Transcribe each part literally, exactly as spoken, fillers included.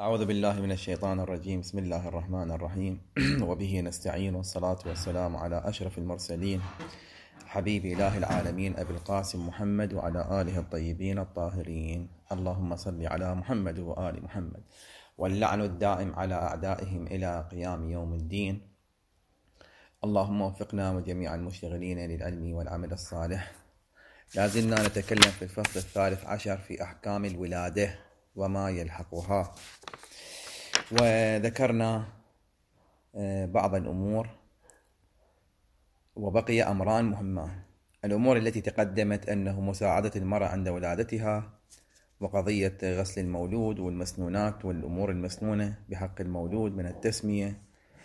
أعوذ بالله من الشيطان الرجيم. بسم الله الرحمن الرحيم. وبه نستعين، والصلاة والسلام على أشرف المرسلين حبيب إله العالمين أبي القاسم محمد وعلى آله الطيبين الطاهرين. اللهم صل على محمد وآل محمد، واللعن الدائم على أعدائهم إلى قيام يوم الدين. اللهم وفقنا وجميع المشتغلين للعلم والعمل الصالح. لازلنا نتكلم في الفصل الثالث عشر في أحكام الولادة وما يلحقها، وذكرنا بعض الأمور وبقي أمران مهمان. الأمور التي تقدمت أنه مساعدة المرأة عند ولادتها، وقضية غسل المولود والمسنونات والأمور المسنونة بحق المولود من التسمية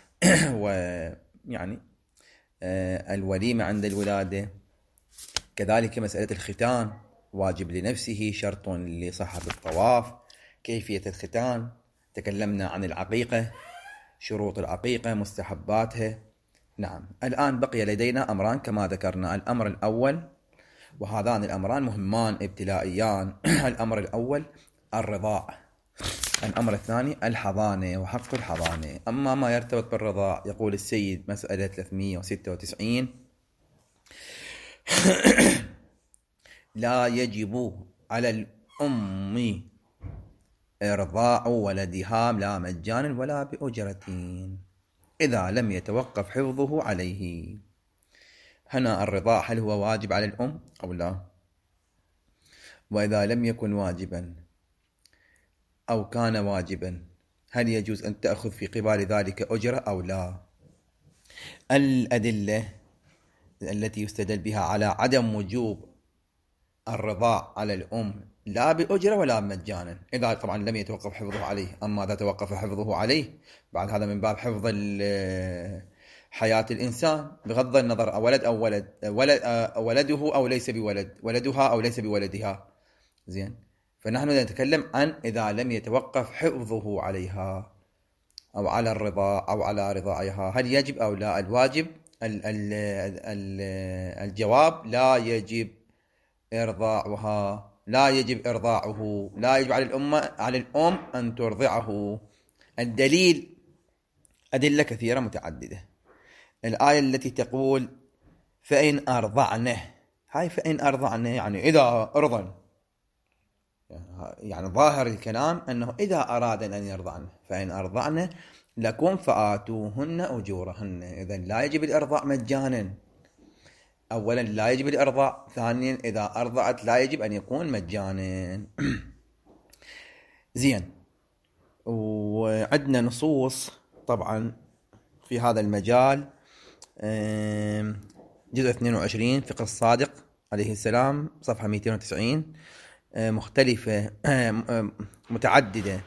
ويعني الوليمة عند الولادة. كذلك مسألة الختان، واجب لنفسه، شرط لصحة الطواف، كيفية الختان. تكلمنا عن العقيقة، شروط العقيقة، مستحباتها. نعم، الآن بقي لدينا أمران كما ذكرنا. الأمر الأول، وهذان الأمران مهمان ابتلائيان. الأمر الأول الرضاع، الأمر الثاني الحضانة وحق الحضانة. أما ما يرتبط بالرضاع، يقول السيد مسألة ثلاثمئة وستة وتسعين: لا يجب على الأم إرضاع ولدها لا مجانا ولا بأجرة إذا لم يتوقف حفظه عليه. هنا الرضاع هل هو واجب على الأم أو لا؟ وإذا لم يكن واجبا أو كان واجبا، هل يجوز أن تأخذ في قبال ذلك أجرة أو لا؟ الأدلة التي يستدل بها على عدم وجوب الرضاع على الأم لا بأجرة ولا مجانا، إذا طبعا لم يتوقف حفظه عليه. أما إذا توقف حفظه عليه، بعد هذا من باب حفظ حياة الإنسان بغض النظر ولد أو ولد, ولد ولده أو ليس بولد، ولدها أو ليس بولدها. زين، فنحن نتكلم عن إذا لم يتوقف حفظه عليها أو على الرضاع أو على رضاعها، هل يجب أو لا؟ الواجب ال ال ال الجواب لا يجب إرضاعها، لا يجب إرضاعه، لا يجب على الأم على الأم أن ترضعه. الدليل أدلة كثيرة متعددة. الآية التي تقول فإن أرضعنه، هاي فإن أرضعنه يعني إذا أرضن، يعني ظاهر الكلام أنه إذا أرادن أن يرضعنه، فإن أرضعنه لكم فآتوهن أجورهن. إذن لا يجب الإرضاع مجانا، أولا لا يجب الإرضاع، ثانيا إذا أرضعت لا يجب أن يكون مجانا. زين، وعندنا نصوص طبعا في هذا المجال. جزء اثنين وعشرين فقه الصادق عليه السلام، صفحة مئتين وتسعين، مختلفة متعددة،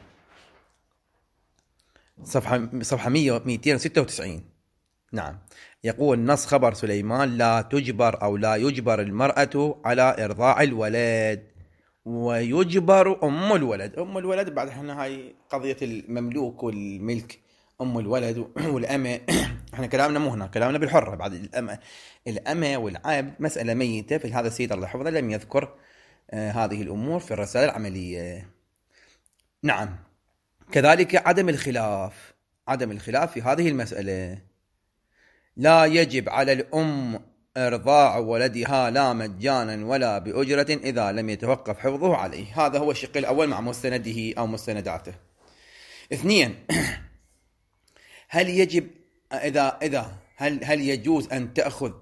صفحة صفحة مئتين وستة وتسعين. نعم، يقول نص خبر سليمان: لا تجبر أو لا يجبر المرأة على إرضاع الولد، ويجبر أم الولد. أم الولد بعد احنا هاي قضية المملوك والملك، أم الولد والأمة. احنا كلامنا مو هنا، كلامنا بالحرة. بعد الأمة الأمة والعبد مسألة ميتة. في هذا السيد الله حفظه لم يذكر آه هذه الأمور في الرسالة العملية. نعم، كذلك عدم الخلاف، عدم الخلاف في هذه المسألة. لا يجب على الأم إرضاع ولدها لا مجانا ولا بأجرة إذا لم يتوقف حفظه عليه. هذا هو الشق الأول مع مستنده أو مستنداته. اثنين، هل يجب إذا إذا هل هل يجوز أن تأخذ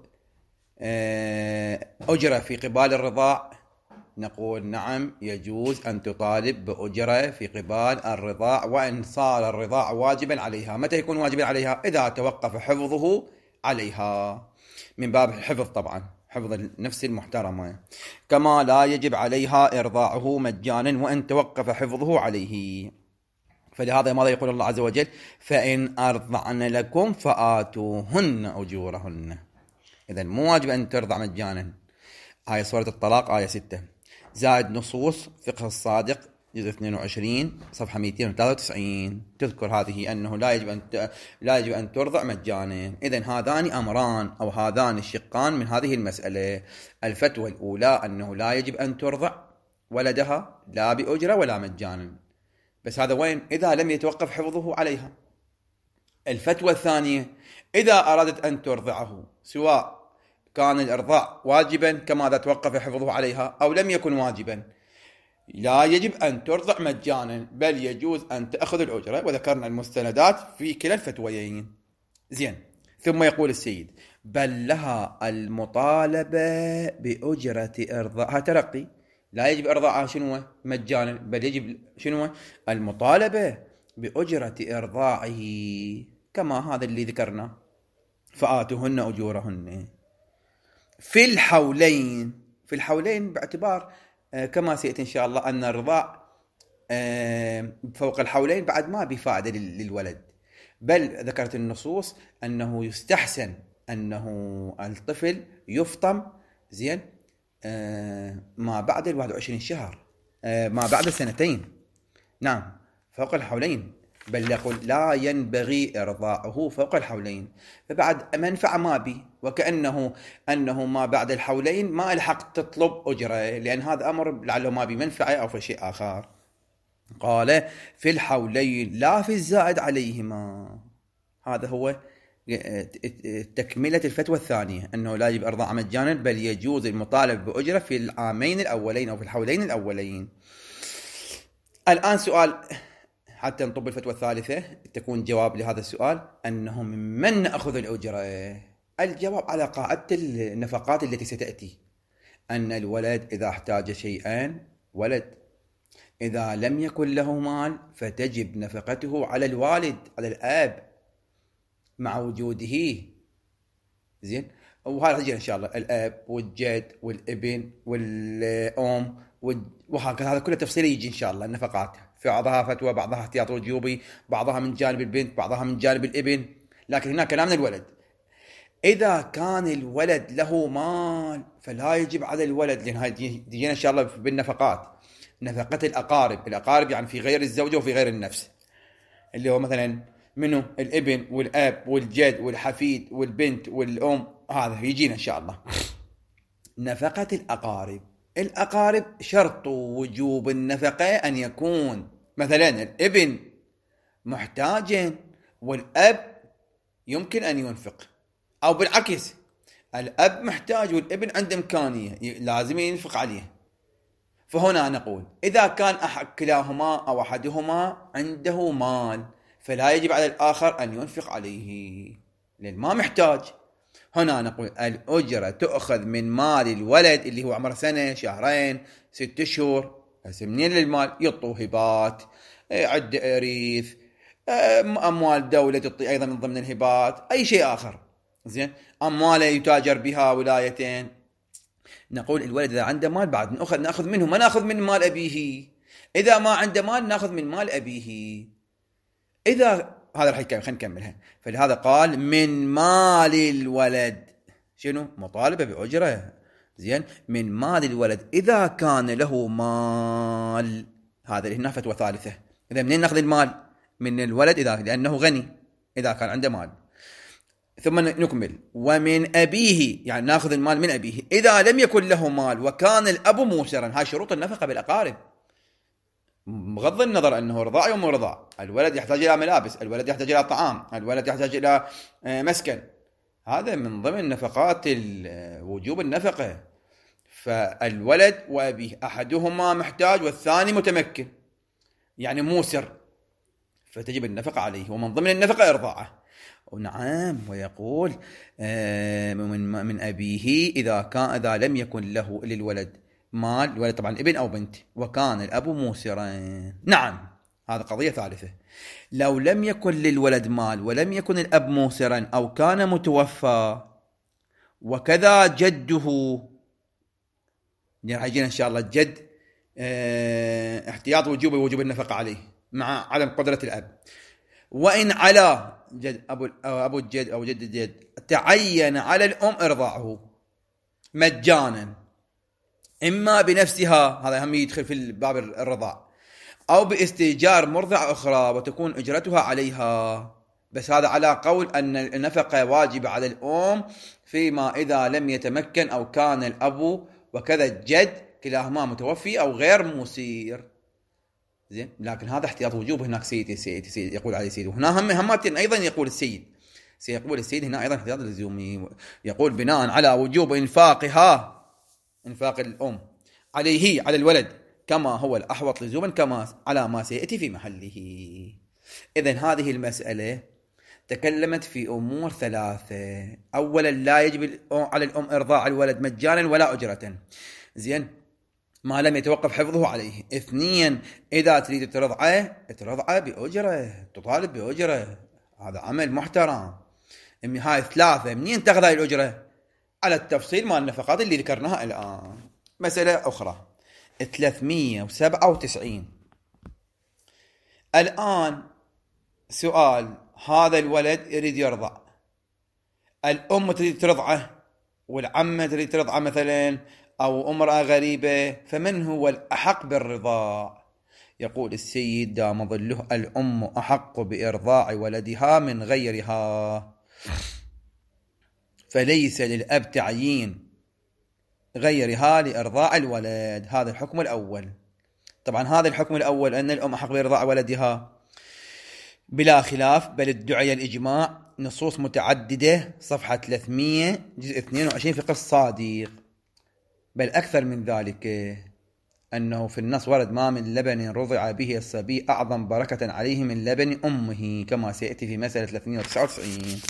أجرة في قبال الرضاع؟ نقول نعم، يجوز أن تطالب بأجرة في قبال الرضاع، وإن صار الرضاع واجبا عليها. متى يكون واجبا عليها؟ إذا توقف حفظه عليها، من باب الحفظ طبعا، حفظ النفس المحترمة. كما لا يجب عليها إرضاعه مجانا وإن توقف حفظه عليه. فلهذا ماذا يقول الله عز وجل؟ فإن أرضعن لكم فآتوهن أجورهن. إذن مو واجب أن ترضع مجانا. آية سورة الطلاق آية ستة. زائد نصوص فقه الصادق جزء اثنين وعشرين صفحة مئتين وثلاثة وتسعين تذكر هذه أنه لا يجب أن ت... لا يجب أن ترضع مجانا. إذن هذان أمران أو هذان الشقان من هذه المسألة. الفتوى الأولى أنه لا يجب أن ترضع ولدها لا بأجرة ولا مجانا، بس هذا وين؟ إذا لم يتوقف حفظه عليها. الفتوى الثانية: إذا أرادت أن ترضعه، سواء كان الإرضاع واجبا كما إذا توقف حفظه عليها أو لم يكن واجبا، لا يجب أن ترضع مجانا، بل يجوز أن تأخذ الأجرة، وذكرنا المستندات في كلا الفتويين. زين. ثم يقول السيد: بل لها المطالبة بأجرة إرضاعها. ترقي، لا يجب إرضاعها شنو مجانا، بل يجب شنو المطالبة بأجرة إرضاعه، كما هذا اللي ذكرنا: فآتوهن أجورهن في الحولين. في الحولين باعتبار كما سيأتي إن شاء الله أن الرضاع فوق الحولين بعد ما بفائدة للولد، بل ذكرت النصوص أنه يستحسن أنه الطفل يفطم زين ما بعد الواحد وعشرين شهر، ما بعد سنتين. نعم، فوق الحولين، بل يقول لا ينبغي إرضاعه فوق الحولين، فبعد منفعة ما بي، وكأنه أنه ما بعد الحولين ما الحق تطلب أجرة، لأن هذا أمر لعله ما بي منفعة أو في شيء آخر. قال: في الحولين لا في الزائد عليهما. هذا هو تكملة الفتوى الثانية، أنه لا يجب إرضاع مجانا، بل يجوز المطالب بأجرة في العامين الأولين أو في الحولين الأولين. الآن سؤال حتى نطب الفتوى الثالثة تكون جواب لهذا السؤال: أنه من نأخذ الأجرة؟ الجواب على قاعدة النفقات التي ستأتي، أن الولد إذا احتاج شيئا ولد، إذا لم يكن له مال فتجب نفقته على الوالد، على الأب مع وجوده. زين. وهذا حجي إن شاء الله الأب والجد والابن والأم وهكذا، هذا كله تفصيل يجي إن شاء الله. النفقات في بعضها فتوى، بعضها احتياط وجوبي، بعضها من جانب البنت، بعضها من جانب الابن، لكن هنا كلامنا الولد. إذا كان الولد له مال فلا يجب على الولد، لأن هاي تجينا إن شاء الله بالنفقات، نفقة الأقارب. الأقارب يعني في غير الزوجة وفي غير النفس، اللي هو مثلا منه الابن والأب والجد والحفيد والبنت والأم، هذا يجينا إن شاء الله. نفقة الأقارب، الأقارب شرط وجوب النفقة أن يكون مثلا الابن محتاجا والأب يمكن أن ينفق، أو بالعكس الأب محتاج والابن عنده إمكانية لازم ينفق عليه. فهنا نقول إذا كان أحد كلاهما أو أحدهما عنده مال فلا يجب على الآخر أن ينفق عليه لأن ما محتاج. هنا نقول الأجرة تأخذ من مال الولد اللي هو عمره سنة شهرين ست شهور. هسه منين للمال؟ يعطوه هبات، عد إريث، أموال دولة تعطي أيضا من ضمن الهبات، أي شيء آخر. زين، أمواله يتاجر بها ولايتين. نقول الولد إذا عنده مال بعد نأخذ نأخذ منه، ما نأخذ من مال أبيه. إذا ما عنده مال نأخذ من مال أبيه. إذا هذا الحكاية خلينا نكملها. فلهذا قال من مال الولد، شنو؟ مطالبة بأجرة. زين، من مال الولد إذا كان له مال. هذا اللي هنا فتوى ثالثة. إذا منين نأخذ المال؟ من الولد إذا لأنه غني، إذا كان عنده مال. ثم نكمل ومن أبيه، يعني نأخذ المال من أبيه إذا لم يكن له مال وكان الأب موسرا. هاي شروط النفقة بالأقارب، بغض النظر أنه رضاع أو مو رضاع. الولد يحتاج إلى ملابس، الولد يحتاج إلى طعام، الولد يحتاج إلى مسكن، هذا من ضمن نفقات وجوب النفقة. فالولد وأبيه أحدهما محتاج والثاني متمكن، يعني موسر، فتجب النفقة عليه، ومن ضمن النفقة إرضاعه. ونعم، ويقول من من أبيه إذا كان إذا لم يكن له للولد مال، الولد طبعا ابن أو بنت، وكان الأب موسرا. نعم، هذا قضية ثالثة. لو لم يكن للولد مال ولم يكن الأب موسرا أو كان متوفى وكذا جده، يعني إن شاء الله الجد احتياط وجوب وجوب النفقة عليه مع عدم قدرة الأب. وإن على جد أبو أبو الجد أو جد الجد تعين على الأم إرضاعه مجانا، إما بنفسها، هذا هم يدخل في باب الرضاع، أو باستئجار مرضع أخرى وتكون أجرتها عليها. بس هذا على قول أن النفقة واجبة على الأم فيما إذا لم يتمكن أو كان الأب وكذا الجد كلاهما متوفي أو غير مسير. زين، لكن هذا احتياط وجوب. هناك سيدي سيدي سيد يقول عليه سيد، وهنا هم همات ايضا يقول السيد سيقول السيد هنا ايضا احتياط لزومي، يقول بناء على وجوب انفاقها، انفاق الام عليه على الولد كما هو الاحوط لزوما كما على ما سياتي في محله. اذن هذه المساله تكلمت في امور ثلاثه. اولا لا يجب على الام ارضاع الولد مجانا ولا اجره، زين، ما لم يتوقف حفظه عليه. اثنين، إذا تريد ترضعه ترضعه بأجرة، تطالب بأجرة، هذا عمل محترم. هاي ثلاثة. منين تأخذ هاي الأجرة؟ على التفصيل مع النفقات اللي ذكرناها الآن. مسألة أخرى ثلاثمية وسبعة وتسعين. الآن سؤال، هذا الولد يريد يرضع، الأم تريد ترضعه والعمة تريد ترضعه مثلا، أو امرأة غريبة، فمن هو الأحق بالرضاع؟ يقول السيد دام ظله الأم أحق بإرضاع ولدها من غيرها، فليس للأب تعيين غيرها لإرضاع الولد. هذا الحكم الأول. طبعا هذا الحكم الأول أن الأم أحق بإرضاع ولدها بلا خلاف، بل ادعي الإجماع، نصوص متعددة، صفحة ثلاثمية جزء اثنين وعشرين فقه الصادق. بل أكثر من ذلك، أنه في النص ورد ما من لبن رضع به الصبي أعظم بركة عليه من لبن أمه، كما سيأتي في مسألة ثلاثمية وتسعة وتسعين.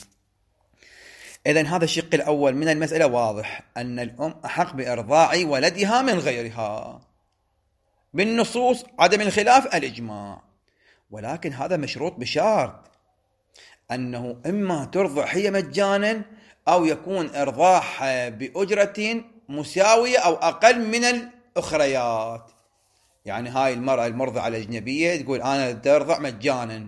إذن هذا الشق الأول من المسألة واضح، أن الأم أحق بإرضاع ولدها من غيرها بالنصوص، عدم الخلاف الإجماع. ولكن هذا مشروط بشرط أنه إما ترضع هي مجانا، أو يكون إرضاعها بأجرة مساوية أو أقل من الأخريات. يعني هاي المرأة المرضعة الأجنبية تقول أنا ترضع مجانا،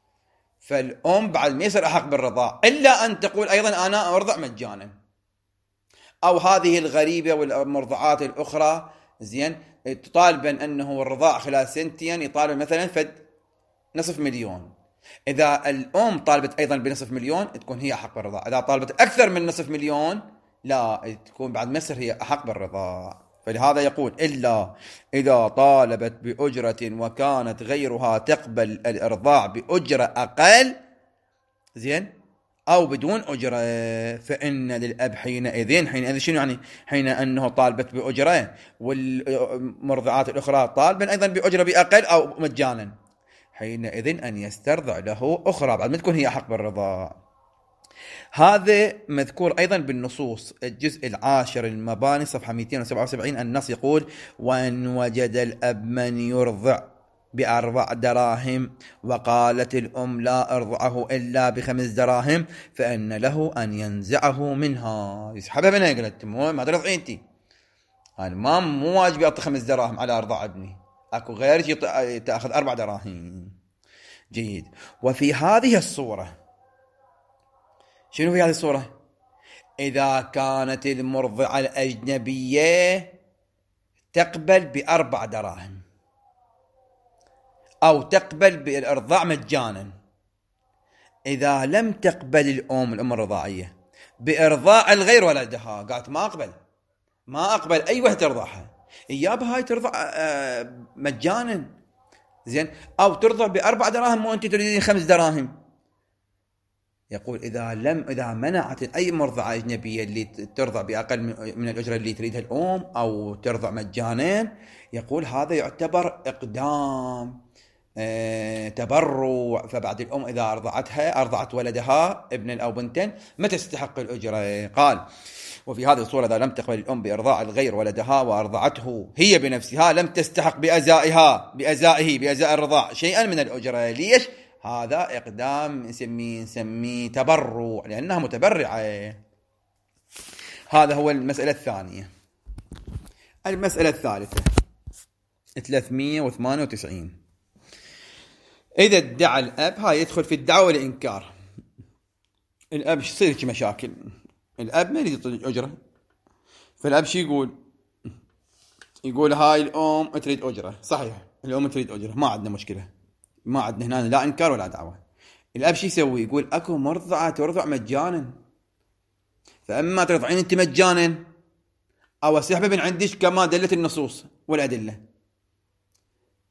فالأم بعد ما يصير أحق بالرضاع، إلا أن تقول أيضا أنا أرضع مجانا. أو هذه الغريبة والمرضعات الأخرى، زين، تطالبن أنه الرضاع خلال سنتين يطالب مثلا فد نصف مليون. إذا الأم طالبت أيضا بنصف مليون تكون هي أحق بالرضاع، إذا طالبت أكثر من نصف مليون لا، تكون بعد مصر هي أحق بالرضاع. فلهذا يقول إلا إذا طالبت بأجرة وكانت غيرها تقبل الإرضاع بأجرة أقل، زين، أو بدون أجرة، فإن للأب حينئذ حينئذ شنو يعني؟ حين أنه طالبت بأجرة والمرضعات الأخرى طالبا أيضا بأجرة بأقل أو مجانا، حينئذ أن يسترضع له أخرى بعد ما تكون هي أحق بالرضاع. هذا مذكور أيضا بالنصوص، الجزء العاشر المباني صفحة مئتين وسبعة وسبعين. النص يقول: وأن وجد الأب من يرضع بأربع دراهم وقالت الأم لا أرضعه إلا بخمس دراهم، فإن له أن ينزعه منها، يسحبها منها، قالت ما ترضعين انتي، أنا ما مو واجب أعطي خمس دراهم على أرضاع ابني، أكو غيرك تأخذ أربع دراهم. جيد. وفي هذه الصورة، شنو في هذه الصورة؟ إذا كانت المرضعة الأجنبية تقبل بأربع دراهم أو تقبل بالإرضاع مجانا، إذا لم تقبل الأم الأم الرضاعية بإرضاع الغير ولدها، قالت ما أقبل ما أقبل أي واحد ترضعها، إياب هاي ترضع مجانا، زين، أو ترضع بأربع دراهم مو أنت تريدين خمس دراهم. يقول إذا لم إذا منعت أي مرضعة أجنبية اللي ترضع بأقل من الأجرة اللي تريدها الأم أو ترضع مجانا، يقول هذا يعتبر إقدام اه تبرع. فبعد الأم إذا أرضعتها أرضعت ولدها ابنا أو بنتا ما تستحق الأجرة. قال: وفي هذه الصورة إذا لم تقبل الأم بإرضاع الغير ولدها وأرضعته هي بنفسها لم تستحق بأزائها بأزائه بأزاء الرضاع شيئا من الأجرة. ليش؟ هذا إقدام نسميه نسميه تبرع، لأنها متبرعة. هذا هو المسألة الثانية. المسألة الثالثة ثلاثمية وثمانية وتسعين. إذا ادعى الأب، هاي يدخل في الدعوة والإنكار. الأب يصير مشاكل، الأب ما يريد يطلع أجرة، فالأب شي يقول؟ يقول هاي الأم تريد أجرة، صحيح الأم تريد أجرة، ما عندنا مشكلة، ما عندنا هنا لا إنكار ولا دعوة. الأب شي يسوي؟ يقول أكو مرضعة ترضع مجانا، فأما ترضعين أنت مجانا أو أسحب من عندك كما دلت النصوص والأدلة.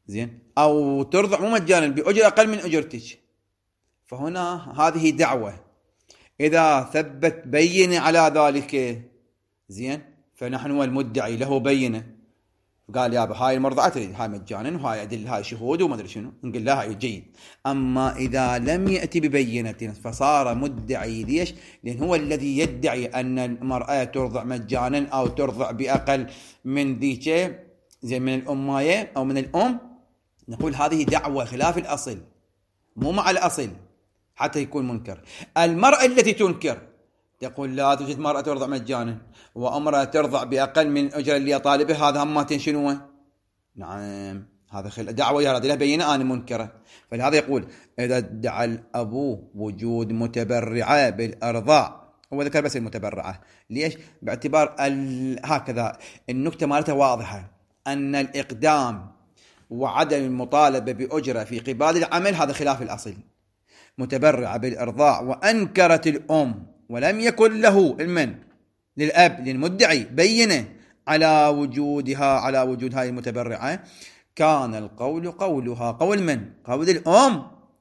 زين، أو ترضع مو مجانا بأجرة أقل من أجرتك، فهنا هذه دعوة. إذا ثبت بينة على ذلك، زين، فنحن والمدعي له بينة، قال يا هاي المرضعة تريد، هاي مجانا وهاي أدل، هاي شهود وما أدري شنو، نقول لها هاي جيد. أما إذا لم يأتي ببينة فصار مدعي. ليش؟ لأن هو الذي يدعي أن المرأة ترضع مجانا أو ترضع بأقل من ذيك، زي من الأماية أو من الأم، نقول هذه دعوة خلاف الأصل، مو مع الأصل حتى يكون منكر. المرأة التي تنكر تقول لا توجد مرأة ترضع مجانا وأمرأة ترضع بأقل من أجر اللي طالبه، هذا هم شنو؟ نعم، هذا خل... دعوة يا رجل بينة أنا منكرة. فلهذا يقول إذا ادعى الأبو وجود متبرعة بالأرضاع، هو ذكر بس المتبرعة. ليش؟ باعتبار ال... هكذا النكتة مالتها واضحة، أن الإقدام وعدم المطالبة بأجرة في قبال العمل هذا خلاف الأصل. متبرعة بالإرضاع وأنكرت الأم ولم يكن له المن للأب للمدعي بينة على وجودها، على وجود هاي المتبرعة، كان القول قولها، قول من؟ قول الأم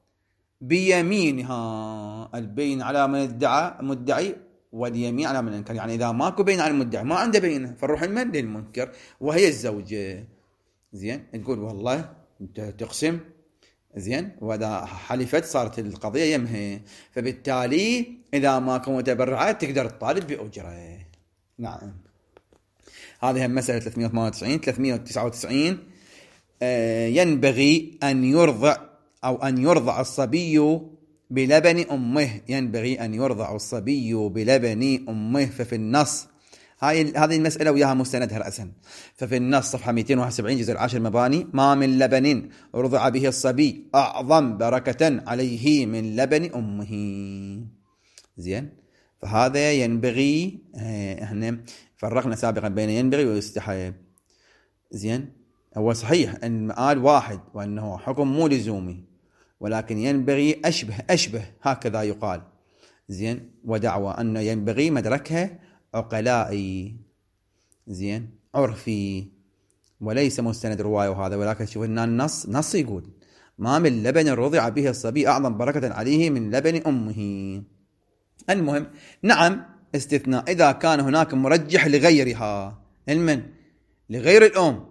بيمينها، البين على من ادعى المدعي واليمين على من انكر. يعني إذا ماكو بين على المدعي ما عنده بينة، فنروح المن للمنكر وهي الزوجة. زين، نقول والله انت تقسم، زين، وإذا حلفت صارت القضية يمها، فبالتالي إذا ماكو متبرعات تقدر تطالب بأجرة. نعم، هذه مسألة ثلاثمئة وثمانية وتسعين. ثلاثمئة وتسعة وتسعين آه ينبغي أن يرضع أو أن يرضع الصبي بلبن أمه، ينبغي أن يرضع الصبي بلبن أمه. ففي النص هاي هذه المسألة وياها مستندها رأسا. ففي النص صفحة مئتين وواحد وسبعين جزء العاشر مباني: ما من لبن رضع به الصبي أعظم بركة عليه من لبن أمه. زين، فهذا ينبغي، احنا فرقنا سابقا بين ينبغي ويستحب. زين، هو صحيح ان المآل واحد وانه حكم مو لزومي، ولكن ينبغي اشبه اشبه هكذا يقال. زين، ودعوى ان ينبغي مدركها عقلائي، زين، عرفي، وليس مستند رواية وهذا. ولكن شوف لنا النص، نص يقول ما من لبن رضع به الصبي أعظم بركة عليه من لبن أمه. المهم، نعم، استثناء إذا كان هناك مرجح لغيرها، المن لغير الأم،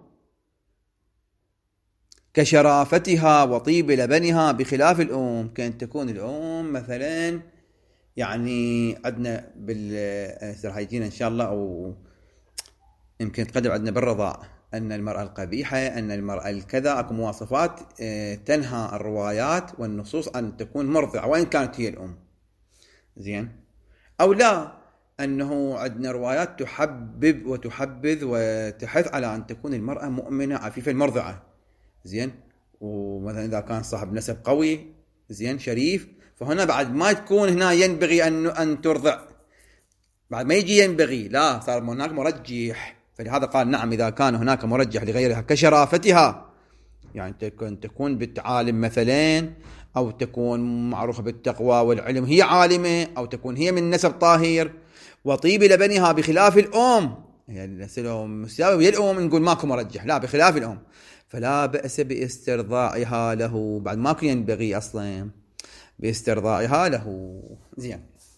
كشرافتها وطيب لبنها، بخلاف الأم. كان تكون الأم مثلا، يعني عندنا بالسرحيجين إن شاء الله، أو يمكن تقدم عندنا بالرضاع، أن المرأة القبيحة، أن المرأة الكذا، أكو مواصفات تنهى الروايات والنصوص أن تكون مرضعة وإن كانت هي الأم. زين، أو لا، أنه عندنا روايات تحبب وتحبذ وتحث على أن تكون المرأة مؤمنة عفيفة المرضعة. زين، ومثلا إذا كان صاحب نسب قوي، زين، شريف، فهنا بعد ما تكون هنا ينبغي أن أن ترضع، بعد ما يجي ينبغي، لا، صار هناك مرجح. فلهذا قال نعم إذا كان هناك مرجح لغيرها كشرافتها، يعني تكون تكون بالتعالم مثلا، أو تكون معروفة بالتقوى والعلم، هي عالمة، أو تكون هي من نسب طاهر، وطيب لبنها، بخلاف الأم، يعني مساوي ويا الأم، نقول ماكو مرجح، لا، بخلاف الأم، فلا بأس باسترضاعها له، بعد ماكو ينبغي أصلا باسترضاعها له. زين،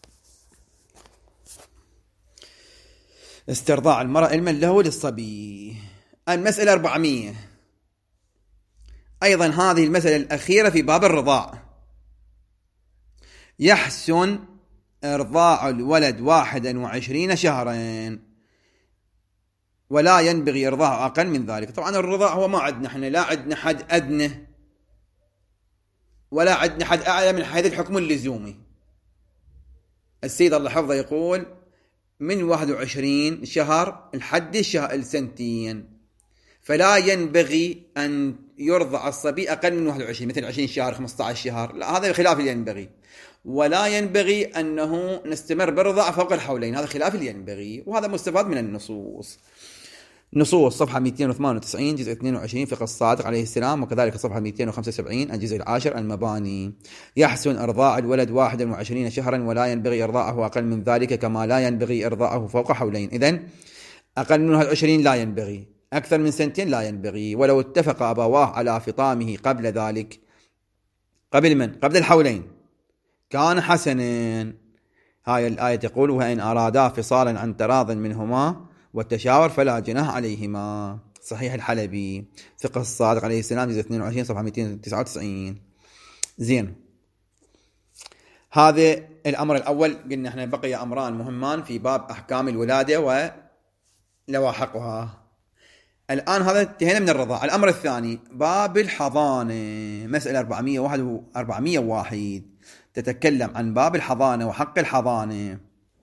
استرضاع المرأة المن له للصبي. المسألة أربعمية، أيضا هذه المسألة الأخيرة في باب الرضاع. يحسن إرضاع الولد واحدا وعشرين شهرا، ولا ينبغي إرضاع أقل من ذلك. طبعا الرضاع هو ما عندنا احنا، لا عندنا حد أدنى ولا عندنا حد أعلى من حيث الحكم اللزومي. السيد الله حفظه يقول من واحد وعشرين شهر الحد الشهر السنتين، فلا ينبغي أن يرضع الصبي أقل من واحد وعشرين، مثل عشرين شهر، خمسة عشر شهر، لا، هذا خلاف اللي ينبغي. ولا ينبغي أنه نستمر بالرضاعة فوق الحولين، هذا خلاف اللي ينبغي، وهذا مستفاد من النصوص. نصوص صفحة مئتين وثمانية وتسعين جزء اثنين وعشرين فقه الصادق عليه السلام، وكذلك صفحة مئتين وخمسة وسبعين الجزء العاشر المباني: يحسن إرضاع الولد واحدا وعشرين شهرا، ولا ينبغي إرضاعه أقل من ذلك، كما لا ينبغي إرضاعه فوق حولين. إذن أقل من واحد وعشرين لا ينبغي، أكثر من سنتين لا ينبغي. ولو اتفق أبواه على فطامه قبل ذلك، قبل من؟ قبل الحولين، كان حسنا. هاي الآية تقول: وإن أرادا فصالا عن تراض منهما والتشاور فلا جناح عليهما. صحيح الحلبي، فقه الصادق عليه السلام، جزء اثنين وعشرين صفحة مئتين وتسعة وتسعين. زين، هذا الأمر الأول. قلنا احنا بقي أمران مهمان في باب أحكام الولادة ولواحقها. الآن هذا انتهينا من الرضاعة. الأمر الثاني باب الحضانة، مسألة أربعمئة وواحد تتكلم عن باب الحضانة وحق الحضانة.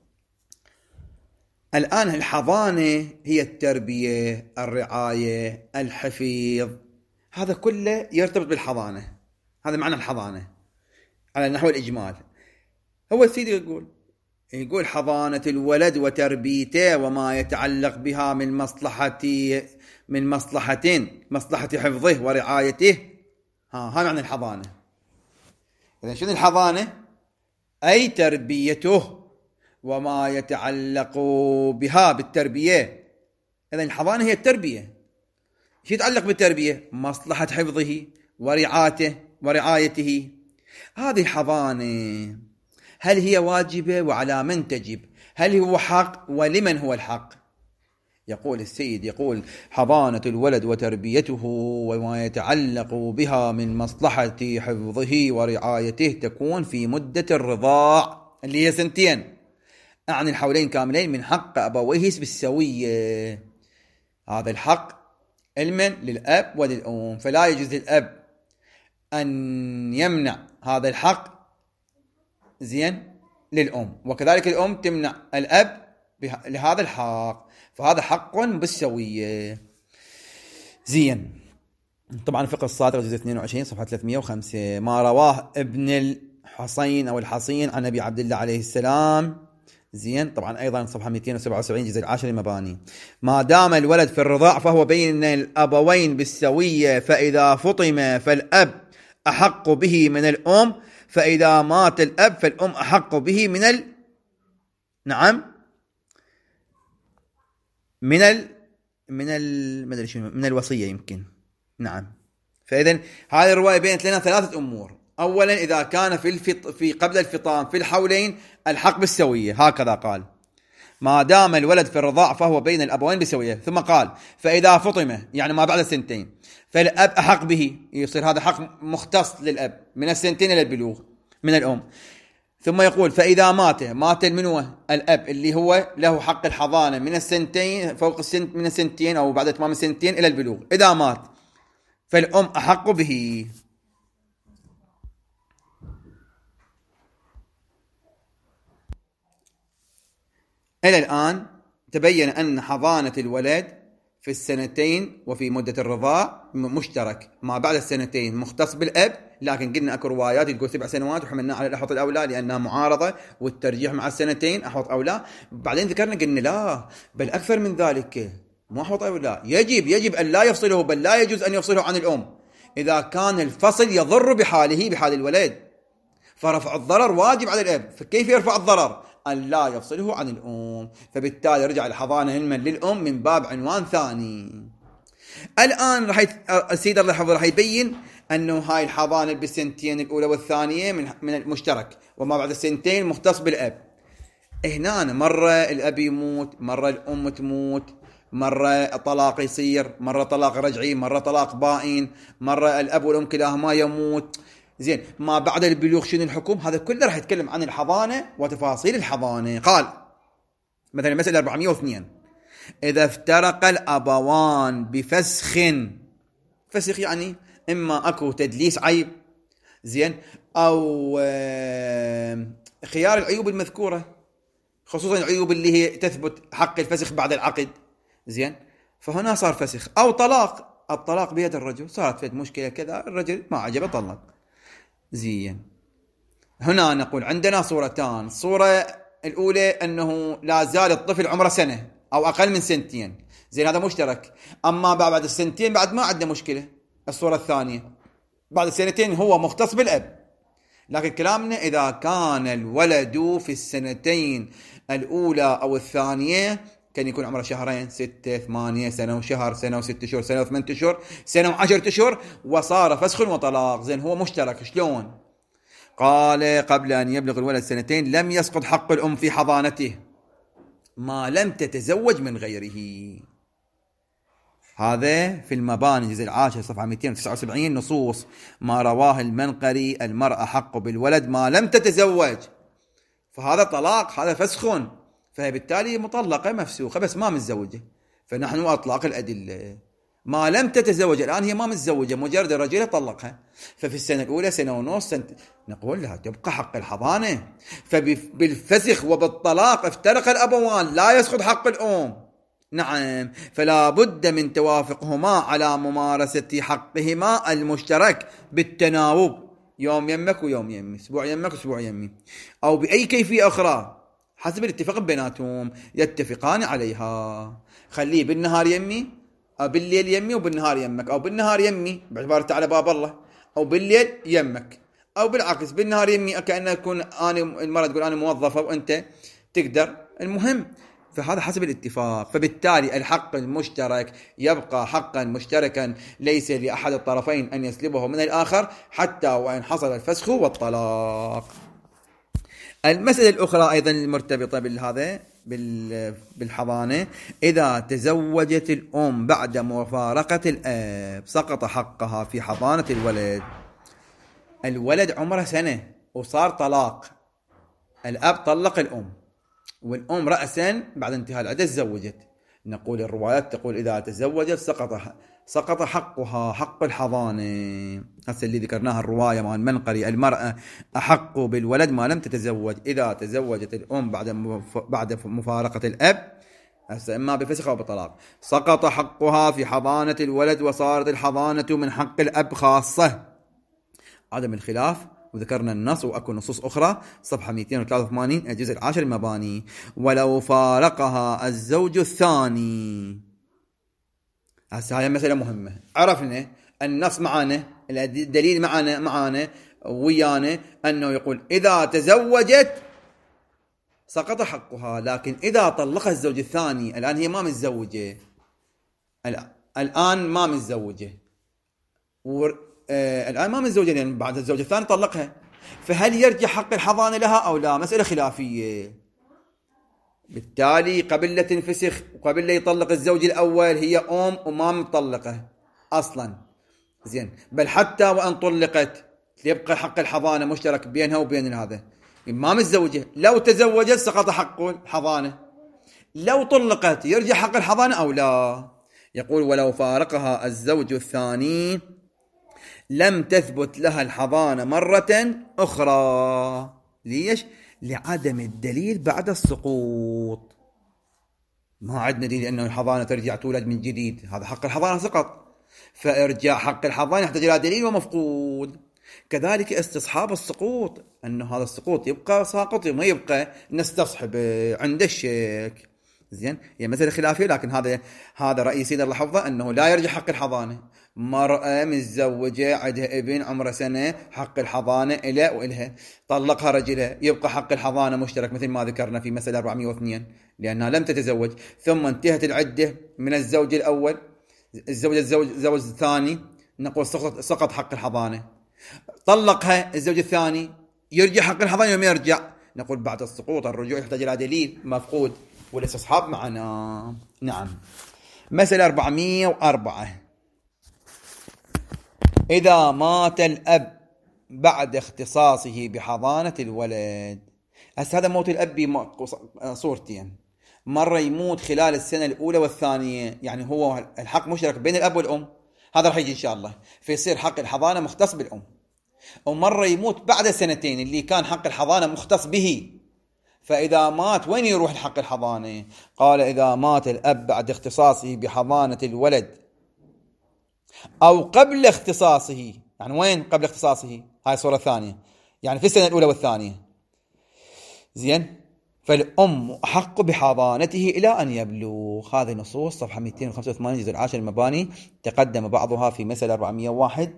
الآن الحضانة هي التربية، الرعاية، الحفيظ، هذا كله يرتبط بالحضانة. هذا معنى الحضانة على نحو الإجمال. هو السيد يقول يقول حضانة الولد وتربيته وما يتعلق بها من مصلحة من مصلحتين، مصلحة حفظه ورعايته. ها هذا معنى الحضانة. إذن شنو الحضانة؟ أي تربيته وما يتعلق بها بالتربية. إذن الحضانة هي التربية. شو يتعلق بالتربية؟ مصلحة حفظه ورعايته ورعايته. هذه حضانة. هل هي واجبة وعلى من تجب؟ هل هو حق ولمن هو الحق؟ يقول السيد يقول: حضانة الولد وتربيته وما يتعلق بها من مصلحة حفظه ورعايته تكون في مدة الرضاع اللي هي سنتين، أعني الحولين كاملين، من حق أبويه بالسوية. هذا الحق علما للأب وللأم، فلا يجوز للأب أن يمنع هذا الحق زين للأم، وكذلك الأم تمنع الأب لهذا الحق، فهذا حق بالسوية. زين. طبعا فقه الصادق جزء اثنين وعشرين صفحة ثلاثمئة وخمسة، ما رواه ابن الحصين أو الحصين عن نبي عبد الله عليه السلام. زين. طبعا أيضا صفحة مئتين وسبعة وسبعين جزء العاشر المباني: ما دام الولد في الرضاع فهو بين الأبوين بالسوية، فإذا فطم فالأب أحق به من الأم، فإذا مات الأب فالأم أحق به من ال نعم من ال من ال مدري شنو من الوصية يمكن. نعم. فإذا هذه الرواية بينت لنا ثلاثة أمور. أولا إذا كان في الفط... في قبل الفطام في الحولين الحق بالسوية، هكذا قال: ما دام الولد في الرضاع فهو بين الأبوين بالسوية. ثم قال: فإذا فطم يعني ما بعد السنتين فالأب أحق به، يصير هذا حق مختص للأب من السنتين إلى البلوغ من الأم. ثم يقول: فإذا مات مات منه الأب اللي هو له حق الحضانة من السنتين، فوق السن من السنتين أو بعد تمام السنتين إلى البلوغ. إذا مات فالأم أحق به. إلى الآن تبين أن حضانة الولد في السنتين وفي مدة الرضاع مشترك، ما بعد السنتين مختص بالأب، لكن قلنا أكو روايات تقول سبع سنوات وحملنا على الأحوط الأولى لأنها معارضة والترجيح مع السنتين أحوط أولى. بعدين ذكرنا قلنا لا، بل أكثر من ذلك، مو أحوط أولى، يجب يجب أن لا يفصله، بل لا يجوز أن يفصله عن الأم إذا كان الفصل يضر بحاله بحال الولد، فرفع الضرر واجب على الأب. فكيف يرفع الضرر؟ أن لا يفصله عن الأم، فبالتالي رجع الحضانة علما للأم من باب عنوان ثاني. الآن راح يت... السيد الله يحفظه راح يبين أنه هاي الحضانة بالسنتين الأولى والثانية من من المشترك، وما بعد السنتين مختص بالأب. هنا مرة الأب يموت، مرة الأم تموت، مرة طلاق يصير، مرة طلاق رجعي، مرة طلاق بائن، مرة الأب والأم كلاهما يموت. زين. ما بعد البلوغ شنو الحكم؟ هذا كله راح يتكلم عن الحضانة وتفاصيل الحضانة. قال مثلا مسألة أربعمئة واثنين: إذا افترق الأبوان بفسخ، فسخ يعني إما أكو تدليس عيب، زين، أو خيار العيوب المذكورة، خصوصا العيوب اللي هي تثبت حق الفسخ بعد العقد، زين، فهنا صار فسخ. أو طلاق، الطلاق بيد الرجل، صارت فيه مشكلة كذا، الرجل ما عجبه طلق، زين. هنا نقول عندنا صورتان: الصورة الأولى أنه لا زال الطفل عمره سنة أو أقل من سنتين، زين، هذا مشترك. أما بعد السنتين بعد ما عندنا مشكلة. الصورة الثانية بعد السنتين هو مختص بالأب، لكن كلامنا إذا كان الولد في السنتين الأولى أو الثانية كان يكون عمره شهرين، ستة، ثمانية، سنة وشهر، سنة وست شهور، سنة وثمانية أشهر، سنة وعشرة أشهر، وصار فسخ وطلاق. زين هو مشترك شلون؟ قال قبل أن يبلغ الولد سنتين لم يسقط حق الأم في حضانته ما لم تتزوج من غيره. هذا في المباني الجزء العاشر صفحة مئتين وتسعة وسبعين، نصوص ما رواه المنقري: المرأة حق بالولد ما لم تتزوج. فهذا طلاق، هذا فسخ، فبالتالي مطلقة مفسوخة بس ما متزوجة. فنحن أطلاق الأدلة ما لم تتزوج، الآن هي ما متزوجة، مجرد الرجل طلقها، ففي السنة الأولى سنة ونص سنة نقول لها تبقى حق الحضانة. فبالفسخ وبالطلاق افترق الأبوان، لا يسقط حق الأم. نعم، فلا بد من توافقهما على ممارسة حقهما المشترك بالتناوب، يوم يمك ويوم يمي، اسبوع يمك واسبوع يمي، او باي كيفية اخرى حسب الاتفاق بيناتهم يتفقان عليها. خليه بالنهار يمي، او بالليل يمي، وبالنهار يمك، او بالنهار يمي باعتبار على باب الله، او بالليل يمك، او بالعكس بالنهار يمي كأنه يكون انا المرأة تقول انا موظفة وانت تقدر، المهم فهذا حسب الاتفاق. فبالتالي الحق المشترك يبقى حقا مشتركا، ليس لأحد الطرفين أن يسلبه من الآخر حتى وإن حصل الفسخ والطلاق. المسألة الأخرى أيضا المرتبطة بالهذا بالحضانة: إذا تزوجت الأم بعد مفارقة الأب سقط حقها في حضانة الولد. الولد عمره سنة وصار طلاق، الأب طلق الأم، والأم رأسا بعد انتهاء العدة تزوجت. نقول الروايات تقول إذا تزوجت سقط سقط حقها، حق الحضانة. هسه اللي ذكرناها الرواية مع المنقري: المرأة أحق بالولد ما لم تتزوج. إذا تزوجت الأم بعد بعد مفارقة الأب، هسه إما بفسخ أو بطلاق، سقط حقها في حضانة الولد، وصارت الحضانة من حق الأب خاصة. عدم الخلاف، وذكرنا النص وأكو نصوص أخرى صفحة مئتين وثلاثة وثمانين الجزء العاشر المباني: ولو فارقها الزوج الثاني. هسه هاي مسألة مهمة. عرفنا النص معنا، الدليل معنا معنا ويانا أنه يقول إذا تزوجت سقط حقها، لكن إذا طلقها الزوج الثاني، الآن هي ما متزوجة، الآن ما متزوجة آه الآن ما متزوجة لأن بعد الزوج الثاني طلقها، فهل يرجع حق الحضانة لها أو لا؟ مسألة خلافية. بالتالي قبل لا تنفسخ وقبل لا يطلق الزوج الأول هي أم وما مطلقة أصلا، زين، بل حتى وأن طلقت يبقى حق الحضانة مشترك بينها وبين هذا، ما متزوجة. لو تزوجت سقط حق الحضانة، لو طلقت يرجع حق الحضانة أو لا؟ يقول ولو فارقها الزوج الثاني لم تثبت لها الحضانة مرة أخرى. ليش؟ لعدم الدليل بعد السقوط. ما عندنا دليل أنه الحضانة ترجع تولد من جديد، هذا حق الحضانة سقط، فإرجاع حق الحضانة يحتاج إلى دليل ومفقود. كذلك استصحاب السقوط، أنه هذا السقوط يبقى ساقط ما يبقى نستصحب عند الشك. زين، هي مسألة خلافية، لكن هذا هذا رأي سيد الله حفظه أنه لا يرجع حق الحضانة. مرأة متزوجة عندها ابن عمره سنة، حق الحضانة إلى وإلها، طلقها رجلها، يبقى حق الحضانة مشترك مثل ما ذكرنا في مسألة أربعمئة واثنين لأنها لم تتزوج، ثم انتهت العدة من الزوج الأول، الزوج الزوج الزوج الثاني، نقول سقط سقط حق الحضانة. طلقها الزوج الثاني، يرجع حق الحضانة يوم يرجع؟ نقول بعد السقوط الرجوع يحتاج إلى دليل مفقود والاستصحاب معنا. نعم. مسألة أربعمئة وأربعة: إذا مات الأب بعد اختصاصه بحضانة الولد. هسه هذا موت الأب صورتين: مرة يموت خلال السنة الأولى والثانية، يعني هو الحق مشترك بين الأب والأم، هذا رح يجي إن شاء الله، فيصير حق الحضانة مختص بالأم. ومرة يموت بعد سنتين اللي كان حق الحضانة مختص به، فإذا مات وين يروح الحق الحضانة؟ قال إذا مات الأب بعد اختصاصه بحضانة الولد أو قبل اختصاصه. يعني وين قبل اختصاصه؟ هاي صورة ثانية، يعني في السنة الأولى والثانية. زين، فالأم أحق بحضانته إلى أن يبلغ. هذه نصوص صفحة مئتين وخمسة وثمانين جزء العاشر المباني، تقدم بعضها في مسألة أربعمئة وواحد.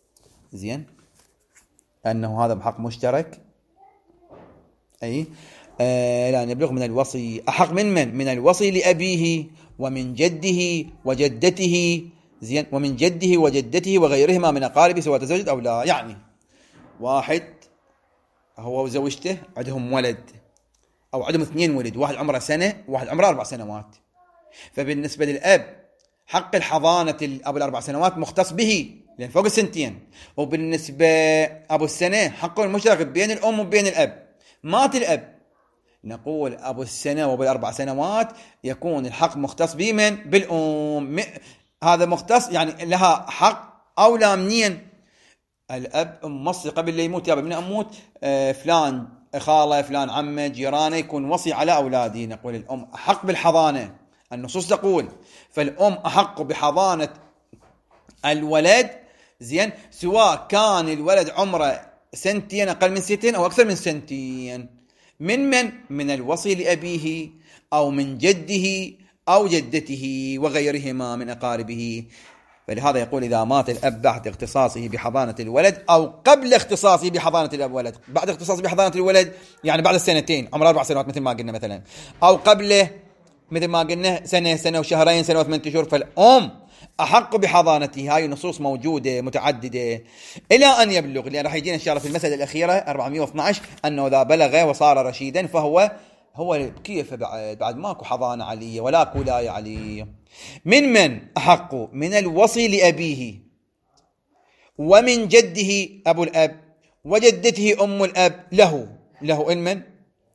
زين، أنه هذا حق مشترك. أي آه لا يبلغ من الوصي أحق من من من الوصي لأبيه ومن جده وجدته، زين، ومن جده وجدته وغيرهما من أقاربه سواء تزوجت أو لا. يعني واحد هو وزوجته عندهم ولد أو عندهم اثنين ولد، واحد عمره سنة وواحد عمره أربع سنوات، فبالنسبة للأب حق الحضانة أبو الأربع سنوات مختص به لأن فوق السنتين، وبالنسبة أبو السنة حقه المشترك بين الأم وبين الأب. مات الأب، نقول أبو السنة وأبو الأربع سنوات يكون الحق مختص به من بالأم. هذا مختص يعني لها حق أولى منين؟ الأب موصي قبل لا يموت، يابا من أموت آه فلان خاله فلان عمه جيرانه يكون وصي على أولاده. نقول الأم أحق بالحضانة، النصوص تقول فالأم أحق بحضانة الولد، زين، سواء كان الولد عمره سنتين أقل من سنتين أو أكثر من سنتين. من من؟ من الوصي لأبيه أو من جده أو جدته وغيرهما من أقاربه. فلهذا يقول إذا مات الأب بعد اختصاصه بحضانة الولد أو قبل اختصاصه بحضانة الولد، بعد اختصاصه بحضانة الولد يعني بعد السنتين عمره أربع سنوات مثل ما قلنا مثلا، أو قبله مثل ما قلنا سنة سنة وشهرين سنة وثمانية شهور، فالأم أحق بحضانته. هاي نصوص موجودة متعددة إلى أن يبلغ، لأن راح يجينا إن شاء الله في المسألة الأخيرة أربعمائة واثني عشر أنه إذا بلغ وصار رشيدا فهو هو كيف بعد بعد ماكو حضانة عليه ولا كولاية عليه. من من أحق؟ من الوصي لأبيه ومن جده أبو الأب وجدته أم الأب له له من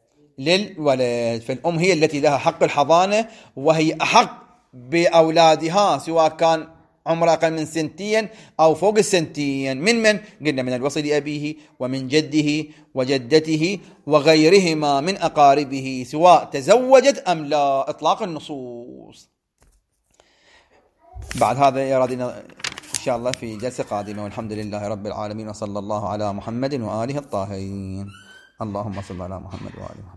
للولد. فالأم هي التي لها حق الحضانة وهي أحق بأولادها سواء كان عمره أقل من سنتين أو فوق السنتين. من من؟ قلنا من الوصي لأبيه ومن جده وجدته وغيرهما من أقاربه سواء تزوجت أم لا، إطلاق النصوص. بعد هذا يرادنا إن شاء الله في جلسة قادمة، والحمد لله رب العالمين، وصلى الله على محمد وآله الطاهرين. اللهم صل على محمد وآله محمد.